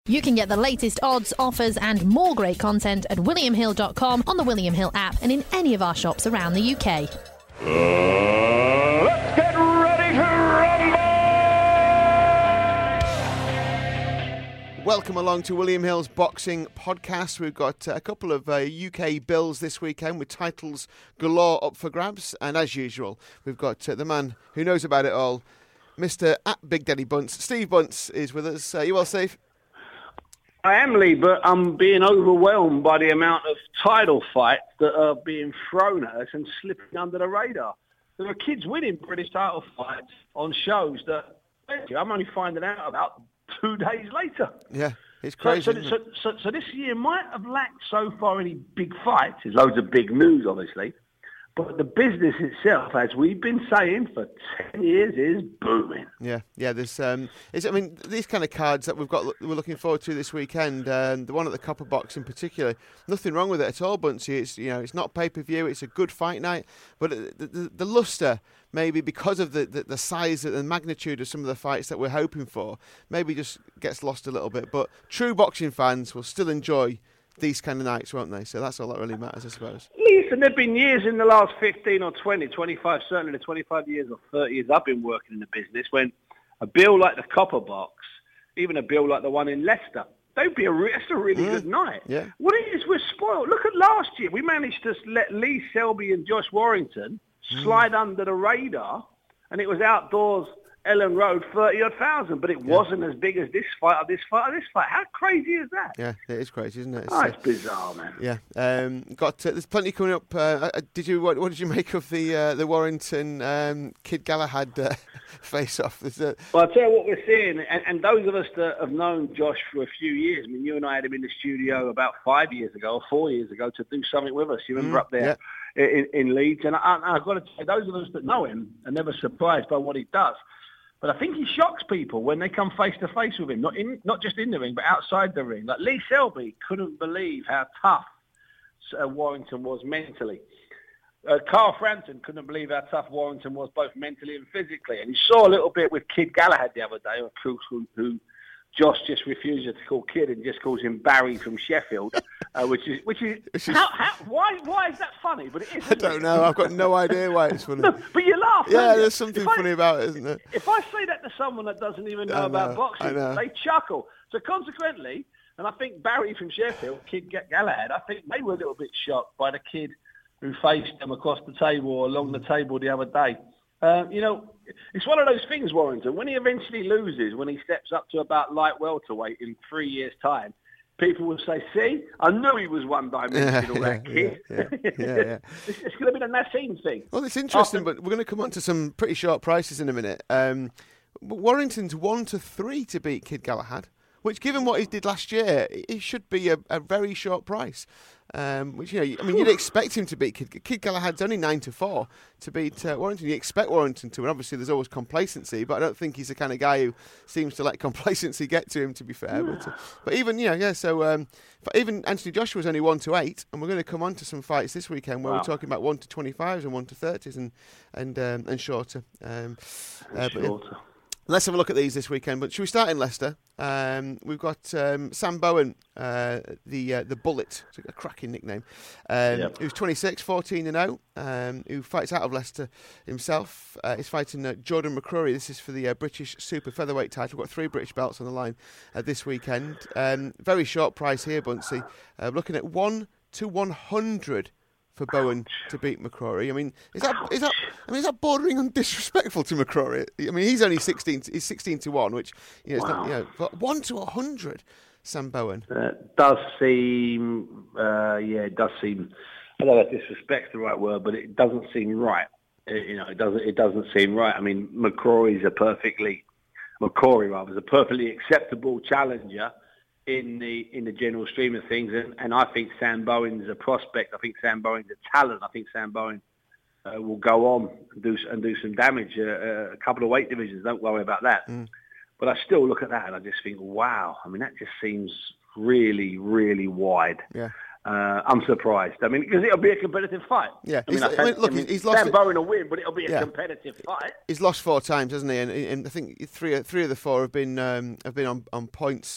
You can get the latest odds, offers and more great content at williamhill.com, on the William Hill app and in any of our shops around the UK. Let's get ready to rumble! Welcome along to William Hill's Boxing Podcast. We've got a couple of UK bills this weekend with titles galore up for grabs. And as usual, we've got the man who knows about it all, Mr. Big Daddy Bunce. Steve Bunce is with us. You well, Steve? I am, Lee, but I'm being overwhelmed by the amount of title fights that are being thrown at us and slipping under the radar. There are kids winning British title fights on shows that I'm only finding out about 2 days later. Yeah, it's crazy. So this year might have lacked so far any big fights. There's loads of big news, obviously. But the business itself, as we've been saying for 10 years, is booming. Yeah. There's, these kind of cards that we're looking forward to this weekend. The one at the Copper Box in particular, nothing wrong with it at all, Buncey. It's not pay-per-view. It's a good fight night, but the luster, maybe because of the size and magnitude of some of the fights that we're hoping for, maybe just gets lost a little bit. But true boxing fans will still enjoy these kind of nights, won't they? So that's all that really matters, I suppose. Listen, there have been years in the last 15 or 20, 25, certainly the 25 years or 30 years I've been working in the business, when a bill like the Copper Box, even a bill like the one in Leicester, that's a really good night. Yeah. What it is, we're spoiled. Look at last year. We managed to let Lee Selby and Josh Warrington slide under the radar, and it was outdoors, Ellen Road, 30,000, but it wasn't as big as this fight or this fight or this fight. How crazy is that? Yeah, it is crazy, isn't it? It's bizarre, man. Yeah, there's plenty coming up. What did you make of the Warrington Kid Galahad face-off? Well, I'll tell you what we're seeing, and those of us that have known Josh for a few years. I mean, you and I had him in the studio about 5 years ago or 4 years ago to do something with us. You remember up there in Leeds, and I've got to say, those of us that know him are never surprised by what he does. But I think he shocks people when they come face to face with him, not just in the ring, but outside the ring. Like Lee Selby couldn't believe how tough Warrington was mentally. Carl Frampton couldn't believe how tough Warrington was both mentally and physically. And you saw a little bit with Kid Galahad the other day, who Josh just refuses to call Kid and just calls him Barry from Sheffield, which is why is that funny? But it is. I don't know. I've got no idea why it's funny. No, but you laugh. Yeah, there's something funny about it, isn't there? If I say that to someone that doesn't even know about boxing, they chuckle. So consequently, and I think Barry from Sheffield, Kid Galahad, I think they were a little bit shocked by the kid who faced them across the table or along the table the other day. It's one of those things, Warrington. When he eventually loses, when he steps up to about light welterweight in 3 years' time, people will say, see, I knew he was one-dimensional, that kid. Yeah. It's going to be the Nassim thing. Well, it's interesting, but we're going to come on to some pretty short prices in a minute. Warrington's 1-3 to beat Kid Galahad, which, given what he did last year, it should be a very short price. You'd expect him to beat Kid Galahad's only 9-4 to beat Warrington. You expect Warrington to, and obviously there's always complacency, but I don't think he's the kind of guy who seems to let complacency get to him, to be fair. But even Anthony Joshua's only 1-8, and we're going to come on to some fights this weekend where we're talking about 1-25s and 1-30s and shorter. Shorter. Let's have a look at these this weekend. But should we start in Leicester? We've got Sam Bowen, the Bullet, it's a cracking nickname, who's 26, 14-0, who fights out of Leicester himself. He's fighting Jordan McCrory. This is for the British Super Featherweight title. We've got 3 British belts on the line this weekend. Very short price here, Buncey. Looking at 1-100 for Bowen to beat McCrory. I mean, is that bordering on disrespectful to McCrory? I mean, he's only 16. He's 16-1, which it's not. But 1-100, Sam Bowen. Does seem. It does seem. I don't know if disrespect's the right word, but it doesn't seem right. It doesn't seem right. I mean, McCrory is a perfectly acceptable challenger in the general stream of things, and I think Sam Bowen's a prospect. I think Sam Bowen's a talent. I think Sam Bowen will go on and do some damage. A couple of weight divisions, don't worry about that. But I still look at that and I just think, wow. I mean, that just seems really, really wide. Yeah. I'm surprised. I mean, because it'll be a competitive fight. Yeah. He's lost. Sam Bowen will win, but it'll be a competitive fight. He's lost 4 times, hasn't he? And I think three of the 4 have been on points.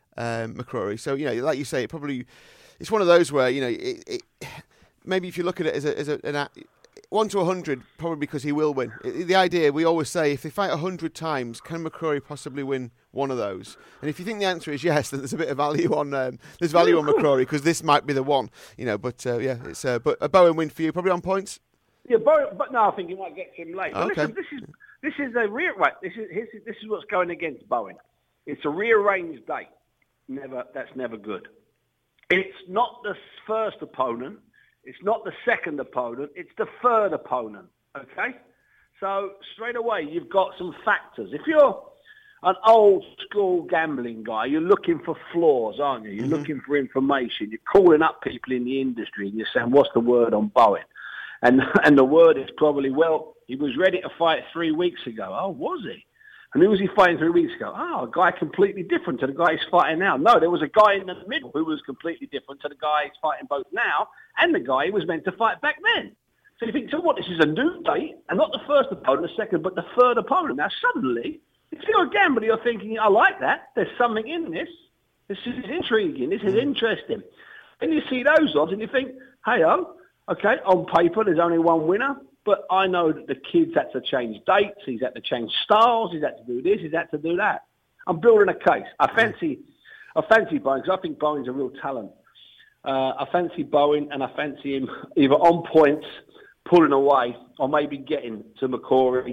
McCrory. So, like you say, it's one of those where, maybe if you look at it as an 1 to 100, probably because he will win. The idea, we always say, if they fight 100 times, can McCrory possibly win one of those? And if you think the answer is yes, then there's a bit of value on on McCrory, because this might be the one. But a Bowen win for you, probably on points. Yeah, Bowen, but no, I think he might get to him late. Oh, okay. Listen, this is a rear. Right, this is what's going against Bowen. It's a rearranged date. That's never good. It's not the first opponent. It's not the second opponent. It's the third opponent. Okay? So straight away, you've got some factors. If you're an old school gambling guy, you're looking for flaws, aren't you? You're looking for information. You're calling up people in the industry and you're saying, what's the word on Bowen? And the word is probably, well, he was ready to fight 3 weeks ago. Oh, was he? And who was he fighting 3 weeks ago? Oh, a guy completely different to the guy he's fighting now. No, there was a guy in the middle who was completely different to the guy he's fighting both now and the guy he was meant to fight back then. So you think, so what, this is a new date, and not the first opponent, the second, but the third opponent. Now, suddenly, if you're a gambler, you're thinking, I like that. There's something in this. This is intriguing. This is interesting. And you see those odds, and you think, hey-oh, okay, on paper, there's only one winner. But I know that the kid's had to change dates, he's had to change styles, he's had to do this, he's had to do that. I'm building a case. I fancy Bowen, because I think Bowen's a real talent. I fancy Bowen, and I fancy him either on points, pulling away, or maybe getting to McCrory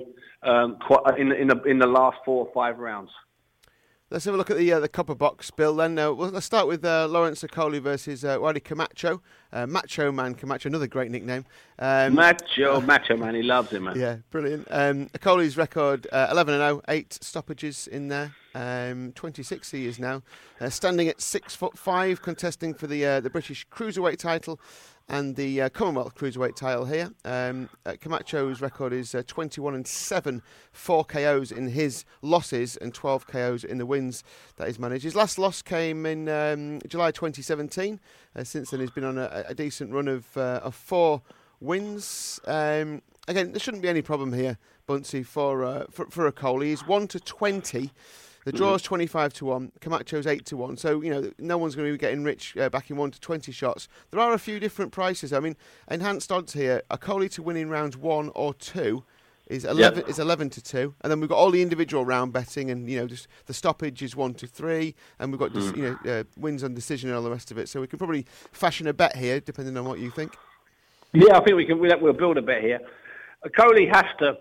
in the last 4 or 5 rounds. Let's have a look at the copper box, Bill. Then let's start with Lawrence Okolie versus Wally Camacho. Macho Man Camacho, another great nickname. Macho Man, he loves it, man. Yeah, brilliant. Okolie's record 11-0, 8 stoppages in there. 26 he is now, standing at 6'5", contesting for the British Cruiserweight title and the Commonwealth Cruiserweight title here. Camacho's record is 21-7, 4 KOs in his losses and 12 KOs in the wins that he's managed. His last loss came in July 2017. Since then, he's been on a decent run of 4 wins. Again, there shouldn't be any problem here, Buncey, for Okolie. He's 1-20. The draw's 25-1. Camacho's 8-1. So, no one's going to be getting rich backing 1-20 shots. There are a few different prices. I mean, enhanced odds here. Okolie to win in rounds 1 or 2 is 11-2. And then we've got all the individual round betting, and just the stoppage is 1-3, and we've got wins on decision and all the rest of it. So we can probably fashion a bet here, depending on what you think. Yeah, I think we'll build a bet here. Okolie has to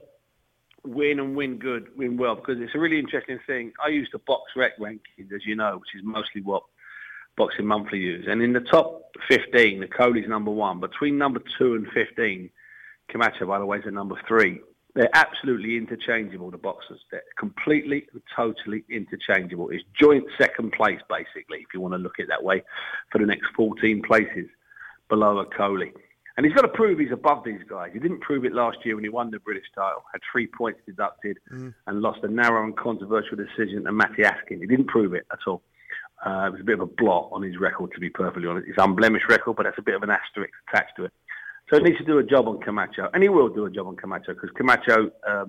win good, win well, because it's a really interesting thing. I use the Box Rec rankings, as you know, which is mostly what Boxing Monthly use. And in the top 15, Okolie's number 1. Between number 2 and 15, Camacho, by the way, is at number 3. They're absolutely interchangeable, the boxers. They're completely and totally interchangeable. It's joint second place, basically, if you want to look at it that way, for the next 14 places below Okolie. And he's got to prove he's above these guys. He didn't prove it last year when he won the British title, had 3 points deducted, and lost a narrow and controversial decision to Matty Askin. He didn't prove it at all. It was a bit of a blot on his record, to be perfectly honest. It's unblemished record, but that's a bit of an asterisk attached to it. So he needs to do a job on Camacho, and he will do a job on Camacho, because Camacho,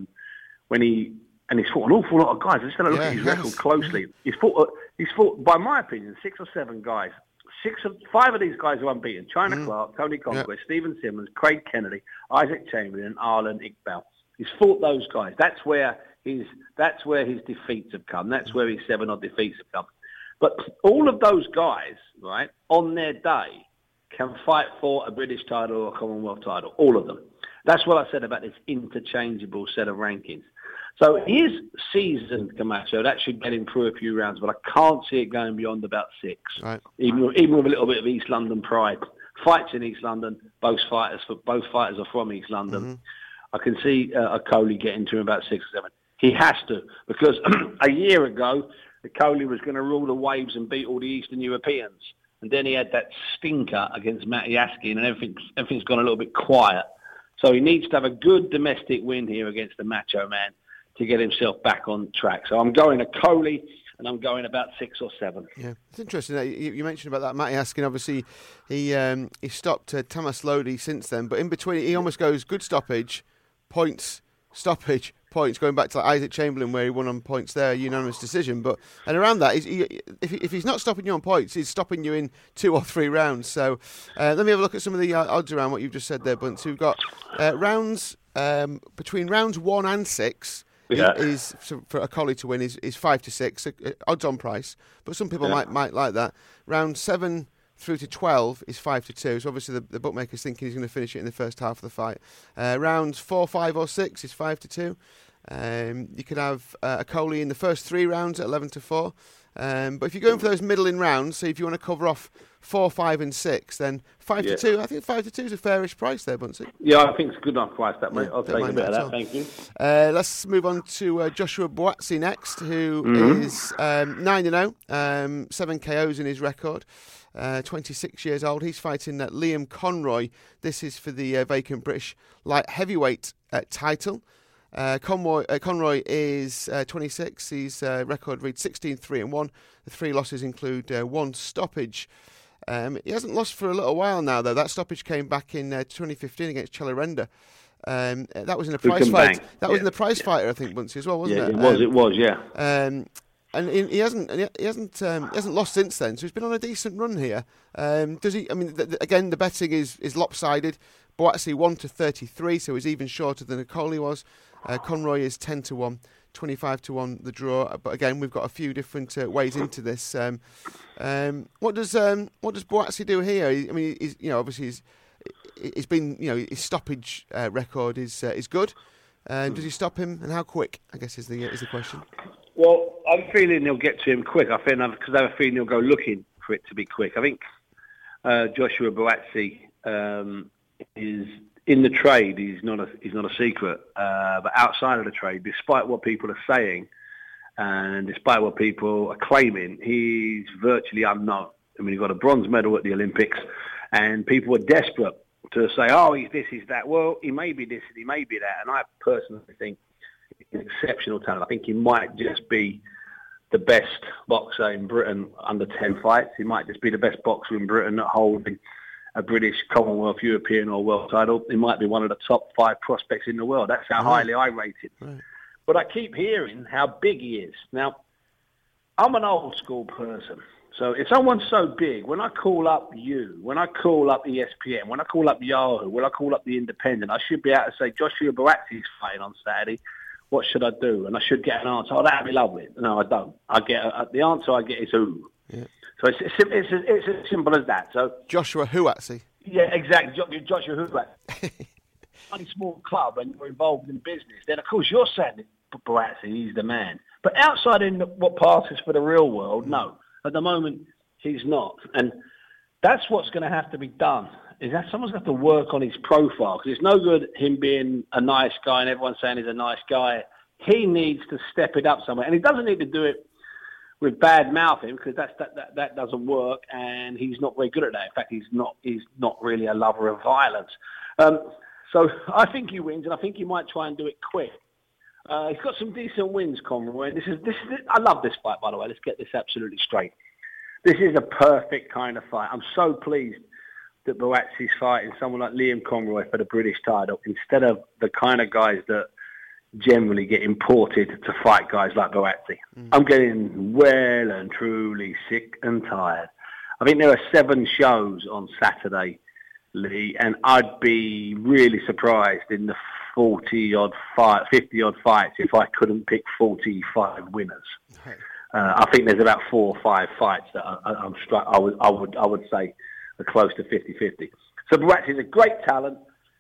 he's fought an awful lot of guys. I just had a look at his record closely. He's fought, by my opinion, 6 or 7 guys. 5 of these guys are unbeaten. China Clark, Tony Conquest, Stephen Simmons, Craig Kennedy, Isaac Chamberlain, and Arlen Iqbal. He's fought those guys. That's where his defeats have come. That's where his 7 odd defeats have come. But all of those guys, right, on their day, can fight for a British title or a Commonwealth title. All of them. That's what I said about this interchangeable set of rankings. So he is seasoned, Camacho. That should get him through a few rounds, but I can't see it going beyond about 6. Right. Even with a little bit of East London pride. Fights in East London. Both fighters are from East London. I can see Okolie getting to him about 6 or 7. He has to, because a year ago, Okolie was going to rule the waves and beat all the Eastern Europeans. And then he had that stinker against Matty Askin, and everything's gone a little bit quiet. So he needs to have a good domestic win here against the Macho Man to get himself back on track. So I'm going Okolie, and I'm going about 6 or 7. Yeah, it's interesting that you mentioned about that Matty Askin. Obviously, he stopped Tamas Lodi since then, but in between, he almost goes good stoppage, points, stoppage, points, going back to like Isaac Chamberlain where he won on points there, unanimous decision. And around that, if he's not stopping you on points, he's stopping you in 2 or 3 rounds. So let me have a look at some of the odds around what you've just said there, Bunce. We've got rounds between rounds 1 and 6. Is for a collie to win is 5 to 6 odds on price, but some people might like that. Round 7 through to 12 is 5 to 2. So obviously the bookmaker's thinking he's going to finish it in the first half of the fight. Rounds 4, 5, or 6 is 5 to 2. You could have a collie in the first 3 rounds at 11 to 4. But if you're going for those middling rounds, so if you want to cover off 4, 5, and 6, then 5 to 2. I think 5 to 2 is a fairish price there, Buncey. Yeah, I think it's a good enough price, that, mate. I'll take a bit of that, thank you. Let's move on to Joshua Buatsi next, who is 9-0, 7 KOs in his record. 26 years old. He's fighting Liam Conroy. This is for the vacant British light heavyweight title. Conroy is 26. His record reads 16-3-1. The 3 losses include 1 stoppage. He hasn't lost for a little while now, though. That stoppage came back in 2015 against Chelarenda. That was in a prize fight. That was in the prize fighter, I think, Buncey, as well, wasn't it? It was, yeah. And he hasn't lost since then. So he's been on a decent run here. Does he? I mean, again, the betting is lopsided. Buatsi 1 to 33, so he's even shorter than Coley was. Conroy is 10 to 1, 25 to 1 the draw. But again, we've got a few different ways into this. What does Buatsi do here? I mean, obviously he's been, his stoppage record is good. Does he stop him, and how quick? I guess is the question. Well, I'm feeling he'll get to him quick. I have a feeling he'll go looking for it to be quick. I think Joshua Buatsi is in the trade. He's not a secret, but outside of the trade, despite what people are saying and despite what people are claiming, he's virtually unknown. I mean, he got a bronze medal at the Olympics, and people were desperate to say, "Oh, he's this, he's that." Well, he may be this, and he may be that, and I personally think he's an exceptional talent. I think he might just be the best boxer in Britain under 10 fights. He might just be the best boxer in Britain at holding a British, Commonwealth, European or world title. He might be one of the top 5 prospects in the world. That's how highly I rate him. Right. But I keep hearing how big he is. Now, I'm an old school person. So if someone's so big, when I call up you, when I call up ESPN, when I call up Yahoo, when I call up The Independent, I should be able to say, Joshua Buatsi's fighting on Saturday. What should I do? And I should get an answer. Oh, that'd be lovely. No, I don't. I get the answer I get is who. Yeah. So it's as simple as that. So Joshua Buatsi. Yeah, exactly. Joshua Buatsi. Only small club and you're involved in business. Then of course you're saying Buatsi, he's the man. But outside in what passes for the real world, no. At the moment, he's not. And that's what's going to have to be done. Is that someone's got to work on his profile, because it's no good him being a nice guy and everyone saying he's a nice guy. He needs to step it up somewhere, and he doesn't need to do it with bad mouthing, because that doesn't work, and he's not very good at that. In fact, he's not really a lover of violence. So I think he wins, and I think he might try and do it quick. He's got some decent wins, Conroy. This is I love this fight, by the way. Let's get this absolutely straight. This is a perfect kind of fight. I'm so pleased that Buatsi's fighting someone like Liam Conroy for the British title instead of the kind of guys that generally get imported to fight guys like Buatsi. I'm getting well and truly sick and tired. I think there are 7 shows on Saturday, Lee, and I'd be really surprised in the 50-odd fights if I couldn't pick 45 winners. I think there's about 4 or 5 fights that I would say are close to 50-50. So Buatsi is a great talent.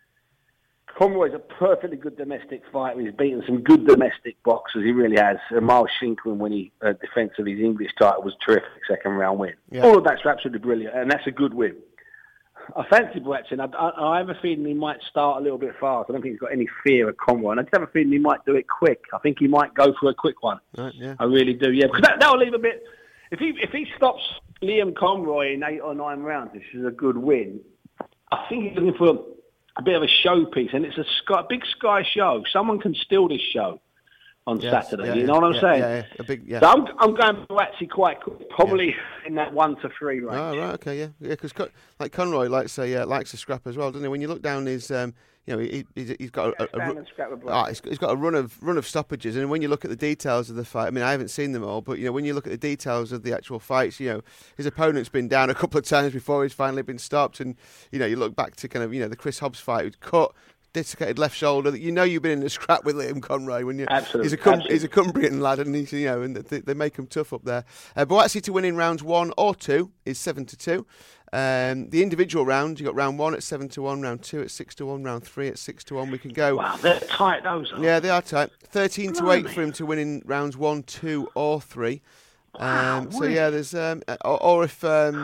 Conroy's a perfectly good domestic fighter. He's beaten some good domestic boxers. He really has. Miles Shinkman, when he defence of his English title, was a terrific second-round win. Yeah. All of that's absolutely brilliant, and that's a good win. I fancy Buatsi, and I have a feeling he might start a little bit fast. I don't think he's got any fear of Conroy, and I just have a feeling he might do it quick. I think he might go for a quick one. Right, yeah. I really do, yeah. Because that'll leave a bit... If he stops Liam Conroy in 8 or 9 rounds, which is a good win, I think he's looking for a bit of a showpiece, and it's a big Sky show. Someone can steal this show on Saturday. You know what I'm saying? Yeah. So I'm going Buatsi quite quick, probably in that 1 to 3 range. Oh, right, okay, yeah. Because like Conroy likes a scrap as well, doesn't he? When you look down his, he's got he's got a run of stoppages, and when you look at the details of the fight, I mean, I haven't seen them all, but when you look at the details of the actual fights, his opponent's been down a couple of times before he's finally been stopped, and you look back to kind of the Chris Hobbs fight, who's cut. Dislocated left shoulder. You've been in a scrap with Liam Conroy when you. Absolutely. He's a Cumbrian lad, and he's and they make him tough up there. Buatsi to win in rounds 1 or 2 is 7-2. The individual round, you got round 1 at 7-1, round 2 at 6-1, round 3 at 6-1. We can go. Wow, they're tight. Those are. Yeah, they are tight. 13-8 for him to win in rounds 1, 2, or 3. Wow, so yeah, there's or if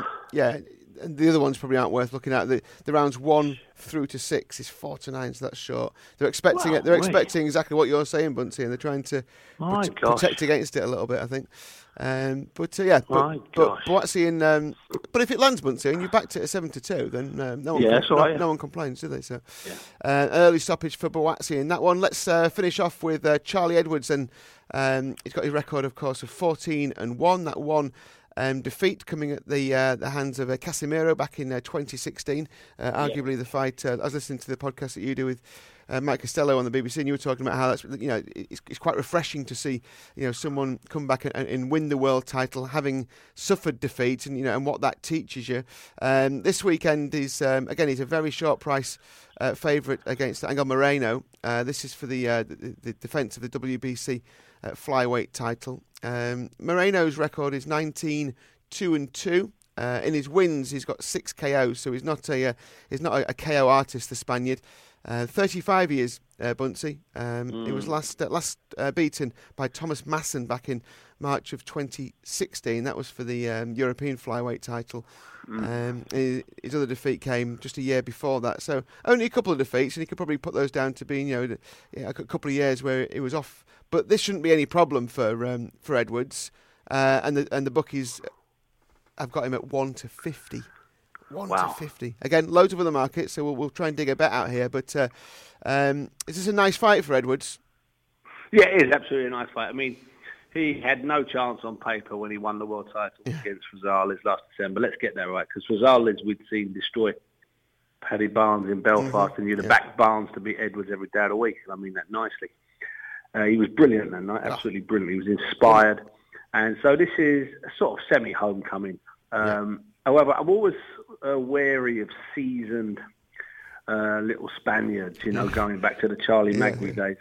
and the other ones probably aren't worth looking at. The rounds 1 through to 6 is 4-9, so that's short. They're expecting it. They're expecting exactly what you're saying, Bunsey, and they're trying to protect against it a little bit, I think. But Buatsi in. But if it lands, Bunsey, and you backed it at 7-2, then no one complains, do they? So early stoppage for Buatsi in that one. Let's finish off with Charlie Edwards, and he's got his record, of course, of 14-1. That one. Defeat coming at the hands of Casimiro back in 2016. Arguably the fight. I was listening to the podcast that you do with Mike Costello on the BBC, and you were talking about how that's it's quite refreshing to see someone come back and win the world title, having suffered defeat, and and what that teaches you. This weekend is again, he's a very short price favourite against Angel Moreno. This is for the defence of the WBC flyweight title. Moreno's record is 19-2-2. In his wins, he's got 6 KOs, so he's not a KO artist, the Spaniard. 35 years, Bunsey. He was last beaten by Thomas Masson back in March of 2016. That was for the European flyweight title. His other defeat came just a year before that. So only a couple of defeats, and you could probably put those down to being a couple of years where he was off. But this shouldn't be any problem for Edwards. And the bookies have got him at 1-50. 1-50. Again, loads of other markets, so we'll try and dig a bet out here. But is this a nice fight for Edwards? Yeah, it is absolutely a nice fight. I mean, he had no chance on paper when he won the world title against Rosales last December. Let's get that right, because Rosales we'd seen destroy Paddy Barnes in Belfast, and you'd have backed Barnes to beat Edwards every day of the week. And I mean that nicely. He was brilliant that night, absolutely brilliant. He was inspired. And so this is a sort of semi-homecoming. However, I'm always wary of seasoned little Spaniards, going back to the Charlie Magri days.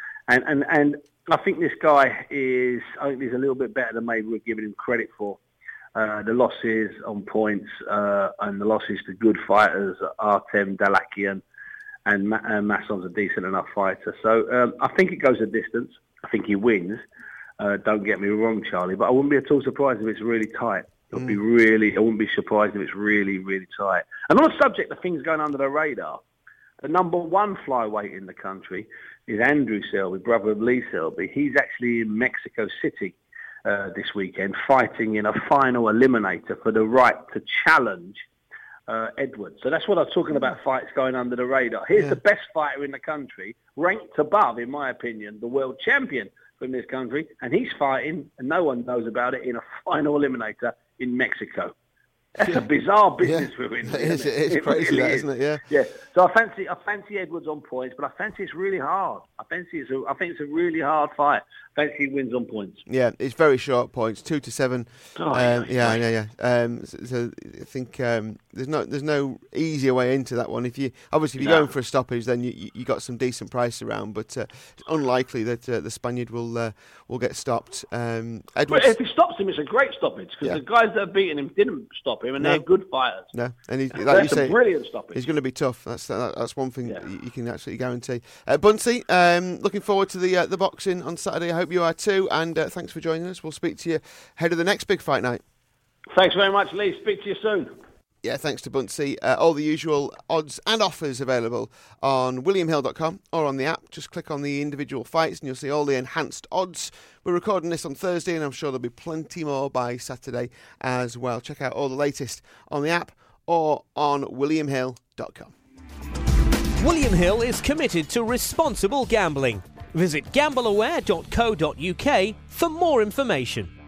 And I think this guy he's a little bit better than maybe we're giving him credit for. The losses on points and the losses to good fighters, Artem Dalakian, and Masson's a decent enough fighter. So I think it goes a distance. I think he wins. Don't get me wrong, Charlie, but I wouldn't be at all surprised if it's really tight. I wouldn't be surprised if it's really, really tight. And on the subject of things going under the radar, the number 1 flyweight in the country is Andrew Selby, brother of Lee Selby. He's actually in Mexico City this weekend, fighting in a final eliminator for the right to challenge Edwards. So that's what I was talking about, fights going under the radar. Here's the best fighter in the country, ranked above, in my opinion, the world champion from this country, and he's fighting, and no one knows about it, in a final eliminator in Mexico. That's a bizarre business we're in. It's crazy, really isn't it? Yeah. So I fancy Edwards on points, but I fancy it's really hard. I think it's a really hard fight. I fancy he wins on points. Yeah, it's very short points, 2-7. Yeah. So I think there's no easier way into that one. If you're going for a stoppage, then you got some decent price around, but it's unlikely that the Spaniard will get stopped. Edwards, but if he stops him, it's a great stoppage, because the guys that have beaten him didn't stop him, and they're good fighters. No, and like you say, brilliant stoppage. He's going to be tough. That's one thing you can absolutely guarantee. Bunsey, looking forward to the boxing on Saturday. I hope you are too, and thanks for joining us. We'll speak to you ahead of the next big fight night. Thanks very much, Lee. Speak to you soon. Yeah, thanks to Bunsey. All the usual odds and offers available on WilliamHill.com or on the app. Just click on the individual fights and you'll see all the enhanced odds. We're recording this on Thursday, and I'm sure there'll be plenty more by Saturday as well. Check out all the latest on the app or on WilliamHill.com. William Hill is committed to responsible gambling. Visit gambleaware.co.uk for more information.